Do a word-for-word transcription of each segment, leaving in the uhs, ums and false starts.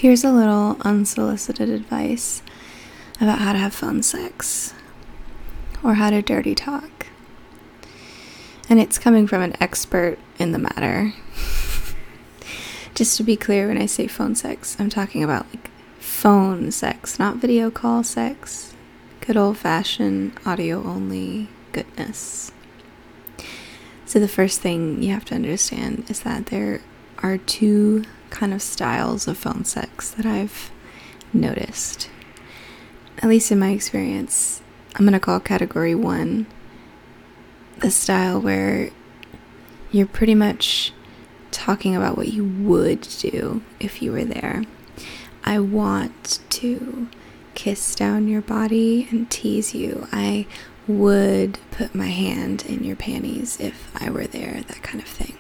Here's a little unsolicited advice about how to have phone sex or how to dirty talk. And it's coming from an expert in the matter. Just to be clear, when I say phone sex, I'm talking about like phone sex, not video call sex. Good old-fashioned audio-only goodness. So the first thing you have to understand is that there are two kind of styles of phone sex that I've noticed. At least in my experience, I'm going to call category one the style where you're pretty much talking about what you would do if you were there. I want to kiss down your body and tease you. I would put my hand in your panties if I were there, that kind of thing.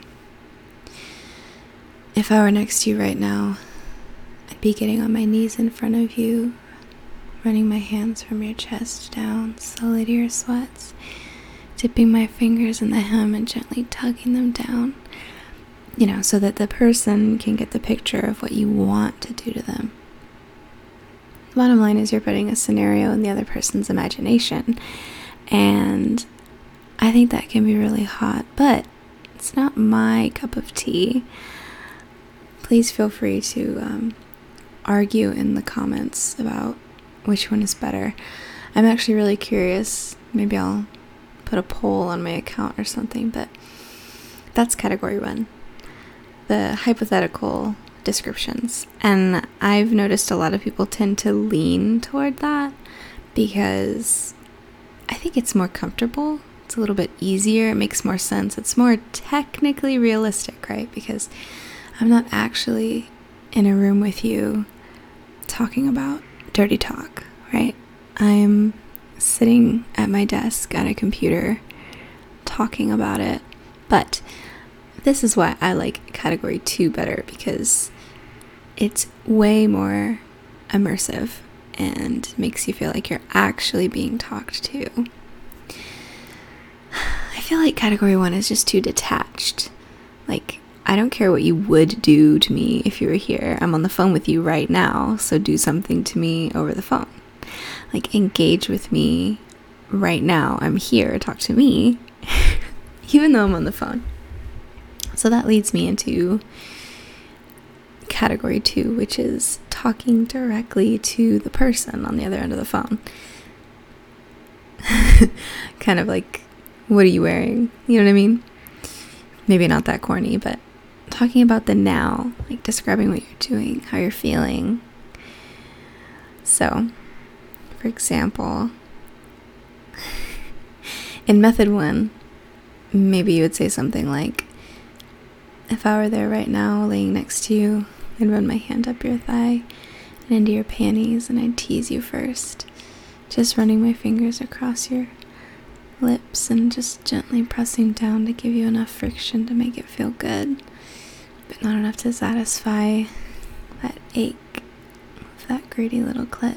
If I were next to you right now, I'd be getting on my knees in front of you, running my hands from your chest down slowly to your sweats, dipping my fingers in the hem and gently tugging them down, you know, so that the person can get the picture of what you want to do to them. The bottom line is you're putting a scenario in the other person's imagination, and I think that can be really hot, but it's not my cup of tea. Please feel free to um, argue in the comments about which one is better. I'm actually really curious. Maybe I'll put a poll on my account or something, but that's category one. The hypothetical descriptions. And I've noticed a lot of people tend to lean toward that because I think it's more comfortable. It's a little bit easier. It makes more sense. It's more technically realistic, right? Because I'm not actually in a room with you talking about dirty talk, right? I'm sitting at my desk at a computer talking about it. But this is why I like category two better, because it's way more immersive and makes you feel like you're actually being talked to. I feel like category one is just too detached. Like, I don't care what you would do to me if you were here. I'm on the phone with you right now, so do something to me over the phone. Like, engage with me right now. I'm here, talk to me, even though I'm on the phone. So that leads me into category two, which is talking directly to the person on the other end of the phone. Kind of like, what are you wearing? You know what I mean? Maybe not that corny, but talking about the now, like describing what you're doing, how you're feeling. So, for example, in method one, maybe you would say something like, if I were there right now, laying next to you, I'd run my hand up your thigh and into your panties, and I'd tease you first, just running my fingers across your lips and just gently pressing down to give you enough friction to make it feel good, but not enough to satisfy that ache of that greedy little clit.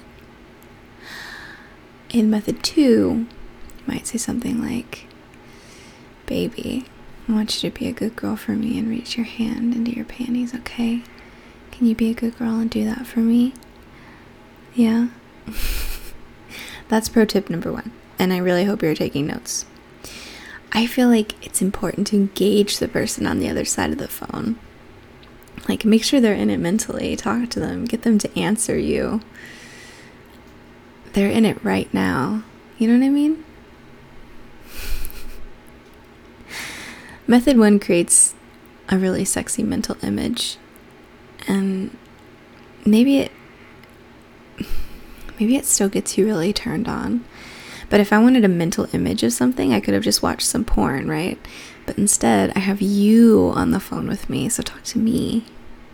In method two, you might say something like, baby, I want you to be a good girl for me and reach your hand into your panties, okay? Can you be a good girl and do that for me? Yeah? That's pro tip number one, and I really hope you're taking notes. I feel like it's important to engage the person on the other side of the phone. Like, make sure they're in it mentally. Talk to them. Get them to answer you. They're in it right now. You know what I mean? Method one creates a really sexy mental image, and maybe it maybe it still gets you really turned on. But if I wanted a mental image of something, I could have just watched some porn, right? But instead, I have you on the phone with me, so talk to me.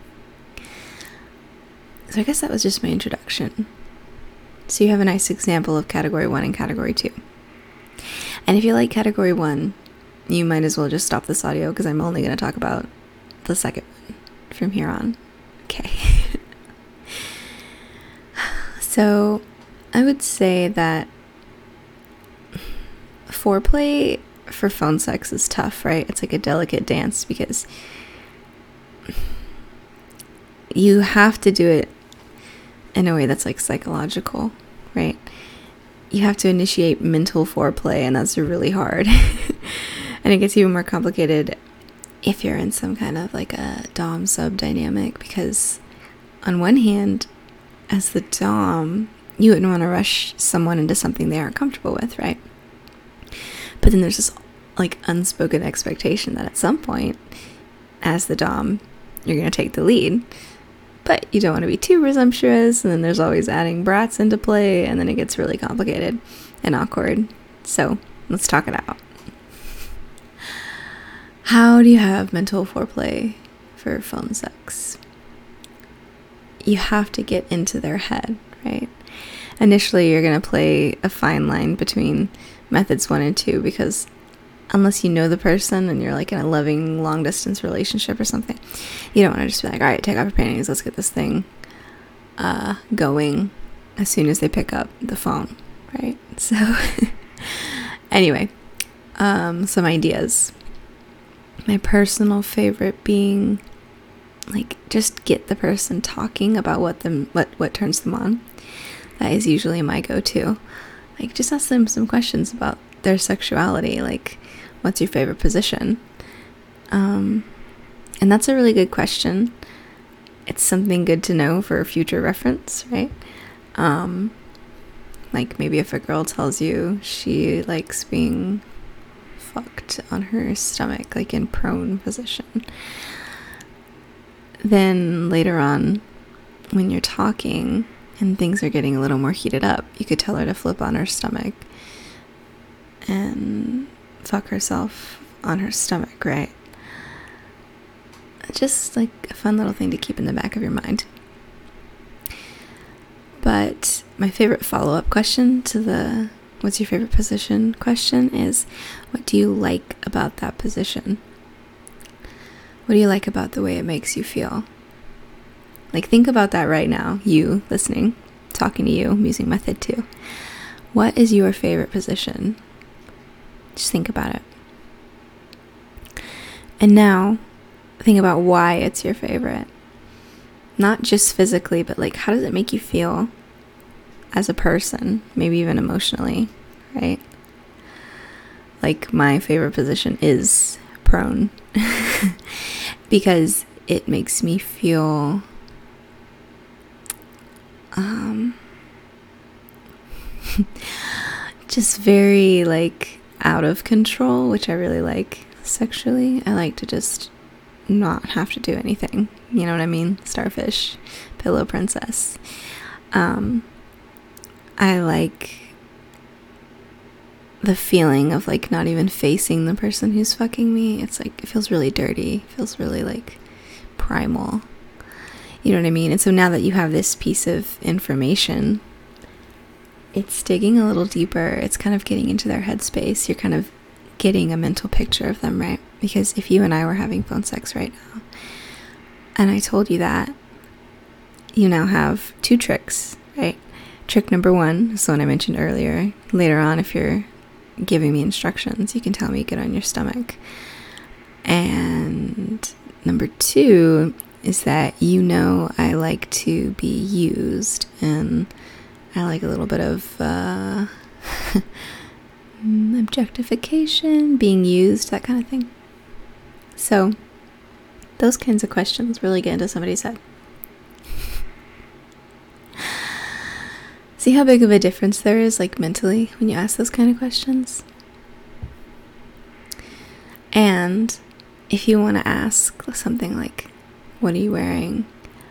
So I guess that was just my introduction. So you have a nice example of category one and category two. And if you like category one, you might as well just stop this audio, because I'm only going to talk about the second one from here on. Okay. So I would say that foreplay for phone sex is tough, right? It's like a delicate dance because you have to do it in a way that's like psychological, right? You have to initiate mental foreplay, and that's really hard. And it gets even more complicated if you're in some kind of like a dom sub dynamic, because on one hand, as the dom, you wouldn't want to rush someone into something they aren't comfortable with, right? But then there's this like unspoken expectation that at some point, as the dom, you're going to take the lead. But you don't want to be too presumptuous, and then there's always adding brats into play, and then it gets really complicated and awkward. So let's talk it out. How do you have mental foreplay for phone sex? You have to get into their head, right? Initially, you're going to play a fine line between methods one and two, because unless you know the person and you're like in a loving long distance relationship or something, you don't want to just be like, all right, take off your panties, let's get this thing uh, going as soon as they pick up the phone, right? So anyway, um, some ideas. My personal favorite being like just get the person talking about what them what what turns them on. That is usually my go-to. Like just ask them some questions about their sexuality, like what's your favorite position? Um, and that's a really good question. It's something good to know for future reference, right? Um, like maybe if a girl tells you she likes being fucked on her stomach, like in prone position, then later on when you're talking and things are getting a little more heated up, you could tell her to flip on her stomach and fuck herself on her stomach, right? Just like a fun little thing to keep in the back of your mind. But my favorite follow-up question to the what's your favorite position question is, what do you like about that position? What do you like about the way it makes you feel? Like think about that right now, you listening, talking to you, I'm using method two. What is your favorite position? Just think about it. And now, think about why it's your favorite. Not just physically, but like, how does it make you feel as a person? Maybe even emotionally, right? Like, my favorite position is prone. Because it makes me feel um, just very, like, out of control, which I really like sexually. I like to just not have to do anything. You know what I mean? Starfish, pillow princess. Um, I like the feeling of like not even facing the person who's fucking me. It's like, it feels really dirty. It feels really like primal. You know what I mean? And so now that you have this piece of information, it's digging a little deeper. It's kind of getting into their headspace. You're kind of getting a mental picture of them, right? Because if you and I were having phone sex right now, and I told you that, you now have two tricks, right? Trick number one is the one I mentioned earlier. Later on, if you're giving me instructions, you can tell me get on your stomach. And number two is that you know I like to be used, and I like a little bit of uh, objectification, being used, that kind of thing. So those kinds of questions really get into somebody's head. See how big of a difference there is, like mentally, when you ask those kind of questions? And if you want to ask something like, what are you wearing?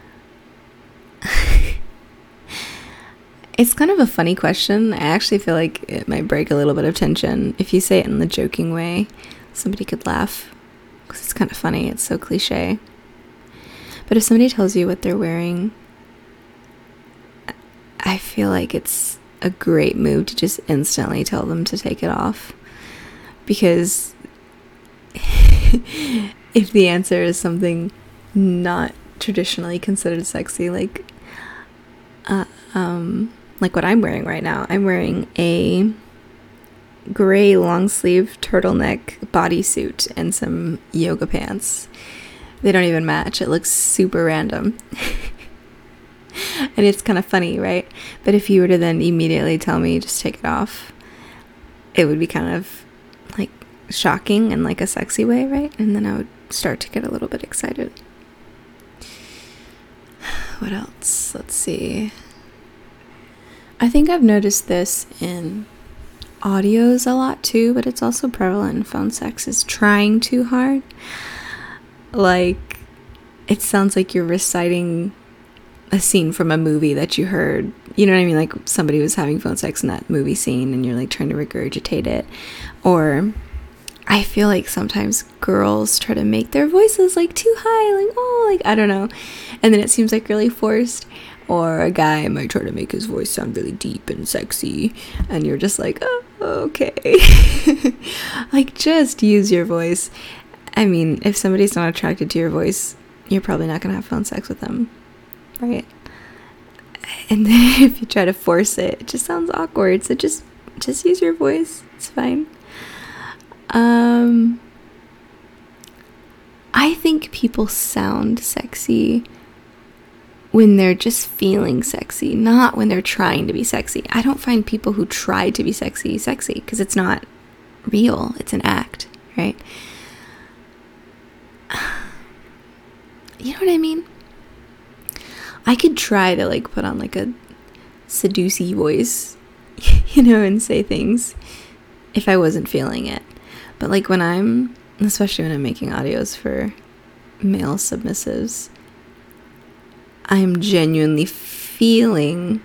It's kind of a funny question. I actually feel like it might break a little bit of tension. If you say it in the joking way, somebody could laugh, because it's kind of funny. It's so cliche. But if somebody tells you what they're wearing, I feel like it's a great move to just instantly tell them to take it off. Because if the answer is something not traditionally considered sexy, like uh, um, like what I'm wearing right now, I'm wearing a gray long sleeve turtleneck bodysuit and some yoga pants. They don't even match. It looks super random. And it's kind of funny, right? But if you were to then immediately tell me just take it off, it would be kind of like shocking in like a sexy way, right? And then I would start to get a little bit excited. What else? Let's see. I think I've noticed this in audios a lot too, but it's also prevalent in phone sex, is trying too hard. Like, it sounds like you're reciting a scene from a movie that you heard. You know what I mean? Like somebody was having phone sex in that movie scene and you're like trying to regurgitate it. Or I feel like sometimes girls try to make their voices like too high, like, oh, like, I don't know. And then it seems like really forced. Or a guy might try to make his voice sound really deep and sexy. And you're just like, oh, okay. Like, just use your voice. I mean, if somebody's not attracted to your voice, you're probably not going to have phone sex with them, right? And then if you try to force it, it just sounds awkward. So just, just use your voice. It's fine. Um, I think people sound sexy when they're just feeling sexy, not when they're trying to be sexy. I don't find people who try to be sexy sexy, because it's not real. It's an act, right? You know what I mean? I could try to like put on like a seducey voice, you know, and say things if I wasn't feeling it. But like when I'm, especially when I'm making audios for male submissives, I'm genuinely feeling,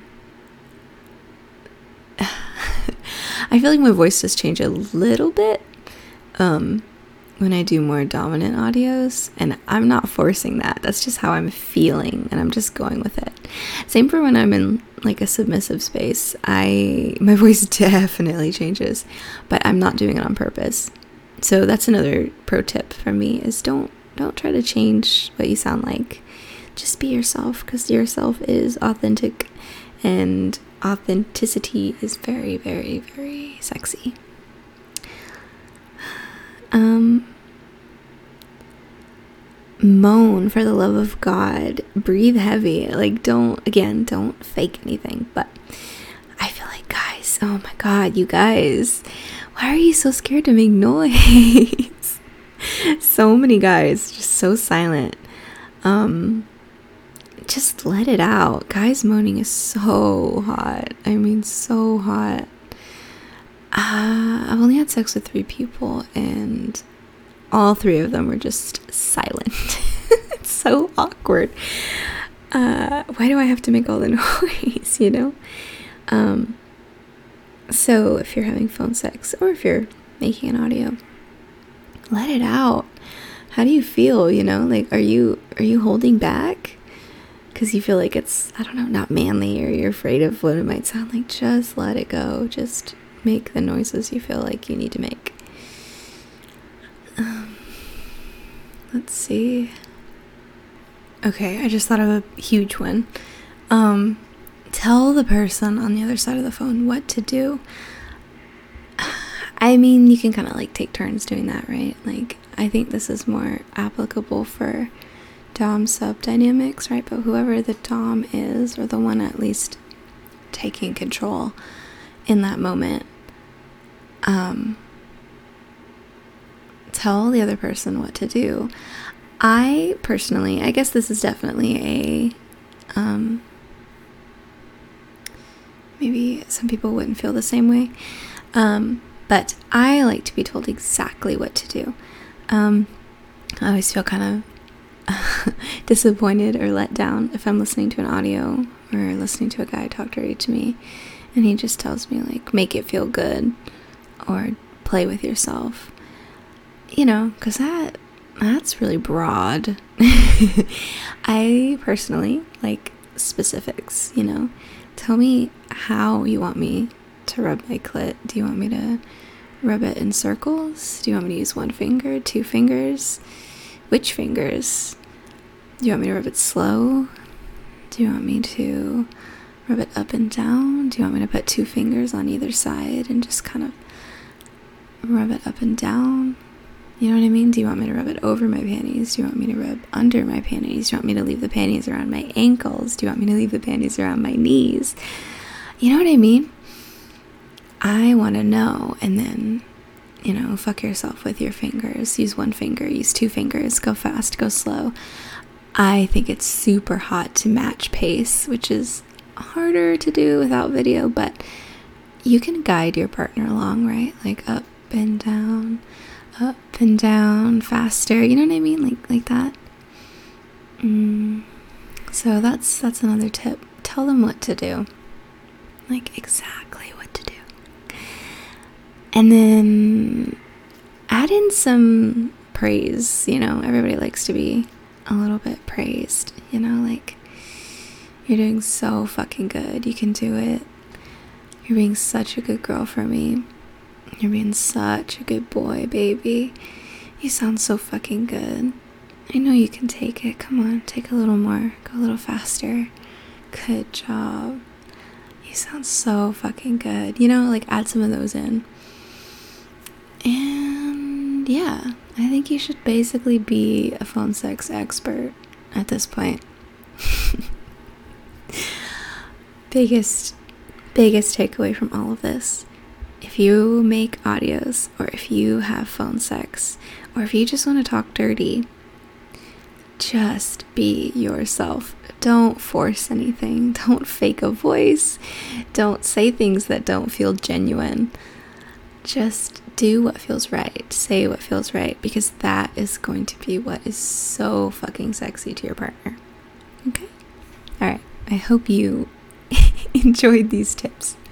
I feel like my voice does change a little bit um, when I do more dominant audios, and I'm not forcing that. That's just how I'm feeling, and I'm just going with it. Same for when I'm in like a submissive space. I my voice definitely changes, but I'm not doing it on purpose. So that's another pro tip from me, is don't don't try to change what you sound like. Just be yourself, because yourself is authentic, and authenticity is very, very, very sexy. Um, moan, for the love of God. Breathe heavy. Like, don't, again, don't fake anything. But I feel like, guys, oh my God, you guys, why are you so scared to make noise? So many guys, just so silent. Um... Just let it out. Guys moaning is so hot. I mean, so hot. Uh, I've only had sex with three people, and all three of them were just silent. It's so awkward. Uh, why do I have to make all the noise, you know? Um, so if you're having phone sex, or if you're making an audio, let it out. How do you feel, you know? Like, are you are you holding back? Because you feel like it's, I don't know, not manly, or you're afraid of what it might sound like. Just let it go. Just make the noises you feel like you need to make. Um, let's see. Okay, I just thought of a huge one. Um, tell the person on the other side of the phone what to do. I mean, you can kind of like take turns doing that, right? Like, I think this is more applicable for Dom sub dynamics, right? But whoever the Dom is, or the one at least taking control in that moment, um, tell the other person what to do. I personally, I guess this is definitely a, um, maybe some people wouldn't feel the same way, um, but I like to be told exactly what to do. Um, I always feel kind of disappointed or let down if I'm listening to an audio or listening to a guy talk dirty to me and he just tells me like, make it feel good, or play with yourself, you know, because that that's really broad. I personally like specifics, you know. Tell me how you want me to rub my clit. Do you want me to rub it in circles? Do you want me to use one finger, two fingers? Which fingers? Do you want me to rub it slow? Do you want me to rub it up and down? Do you want me to put two fingers on either side and just kind of rub it up and down? You know what I mean? Do you want me to rub it over my panties? Do you want me to rub under my panties? Do you want me to leave the panties around my ankles? Do you want me to leave the panties around my knees? You know what I mean? I want to know. And then, you know, fuck yourself with your fingers. Use one finger, use two fingers, go fast, go slow. I think it's super hot to match pace, which is harder to do without video, but you can guide your partner along, right? Like up and down, up and down, faster. You know what I mean? Like like that. Mm. So that's that's another tip. Tell them what to do. Like exactly what to do. And then add in some praise. You know, everybody likes to be a little bit praised. You know, like, you're doing so fucking good. You can do it. You're being such a good girl for me. You're being such a good boy, baby. You sound so fucking good. I know you can take it. Come on, take a little more. Go a little faster. Good job. You sound so fucking good. You know, like, add some of those in. And yeah, I think you should basically be a phone sex expert at this point. biggest biggest takeaway from all of this: if you make audios, or if you have phone sex, or if you just want to talk dirty, just be yourself. Don't force anything. Don't fake a voice. Don't say things that don't feel genuine. Just do what feels right. Say what feels right, because that is going to be what is so fucking sexy to your partner. Okay? All right. I hope you enjoyed these tips.